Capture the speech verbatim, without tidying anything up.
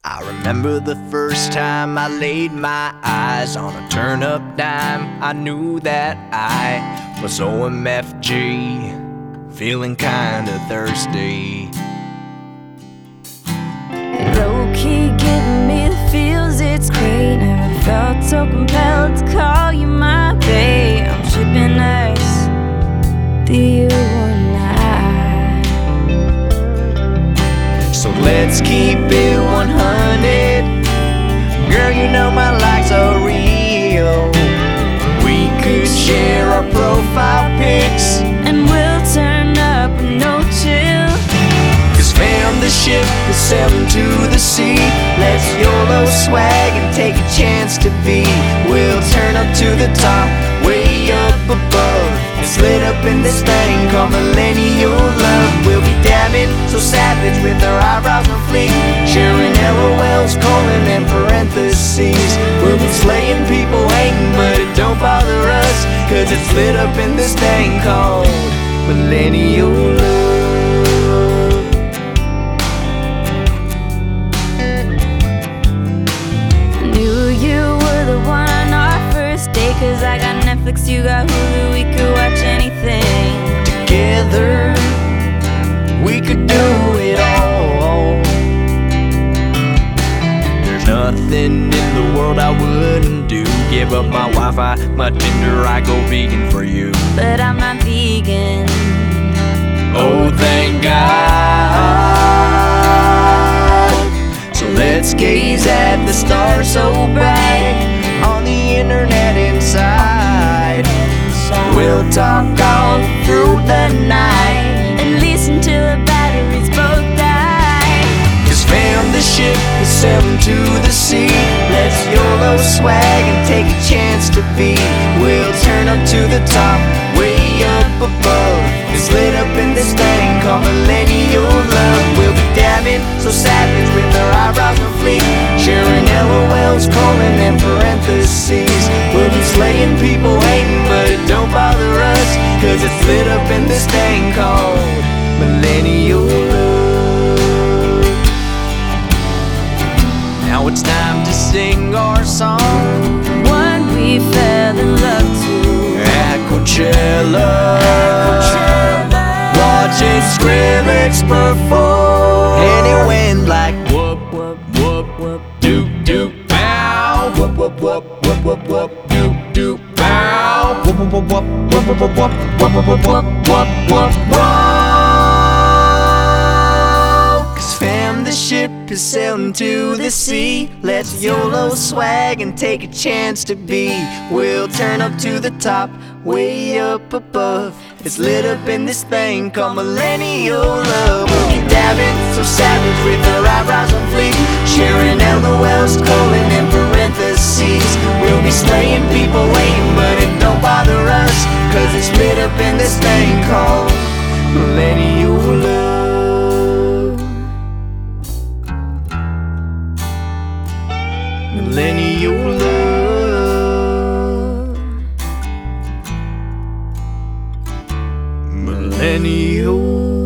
I remember the first time I laid my eyes on a turn-up dime. I knew that I was O M F G, feeling kinda thirsty. Low-key giving me the feels, it's great. Never felt so compelled to call you my babe. I'm shipping us, the you and I. So let's keep it one hundred. Girl, you know my likes are real. We could share our profile pics, and we'll turn up with no chill. Cause fam, the ship is sailing to the sea. Let's YOLO swag and take a chance to be. We'll turn up to the top, way up above. It's lit up in this thing called millennial love. We'll be dabbing so savage with our eyebrows on fleek, sharing LOLs, colon and parentheses. We'll be slaying people hating, but it don't bother us, cause it's lit up in this thing called millennial love. Cause I got Netflix, you got Hulu, we could watch anything. Together, we could do it all. There's nothing in the world I wouldn't do. Give up my Wi-Fi, my Tinder, I go vegan for you. But I'm not vegan. Oh, thank God. So let's gaze at the stars so bright on the internet inside. We'll talk all through the night and listen till the batteries both die. Cause fam, the ship is sailing to the sea. Let's YOLO swag and take a chance to be. We'll turn up to the top, way up above. It's lit up in this thing called millennial love. We'll be dabbing so savage with our eyebrows on fleek, sharing LOLs, colon and parentheses. We'll be slaying people hating, but it don't bother us, cause it's lit up in this thing called millennial love. Now it's time to sing our song, one we fell in love to, at Coachella, watching Skrillex perform. And it went like whoop, whoop, whoop, whoop, doop, doop, bow. Whoop, whoop, whoop, whoop, whoop, whoop, doop, doop, bow. Whoop, whoop, whoop, whoop, whoop, whoop, whoop, whoop, whoop, whoop, whoop, whoop, whoop. Cause fam, the ship is sailing to the sea. Let's YOLO swag and take a chance to be. We'll turn up to the top, way up above. It's lit up in this thing called millennial love. We'll be dabbing so savage with our eyebrows on fleek, sharing LOLs, colon and parentheses. We'll be slaying people waiting, but it don't bother us, cause it's lit up in this thing called millennial love. Millennial love. Millennial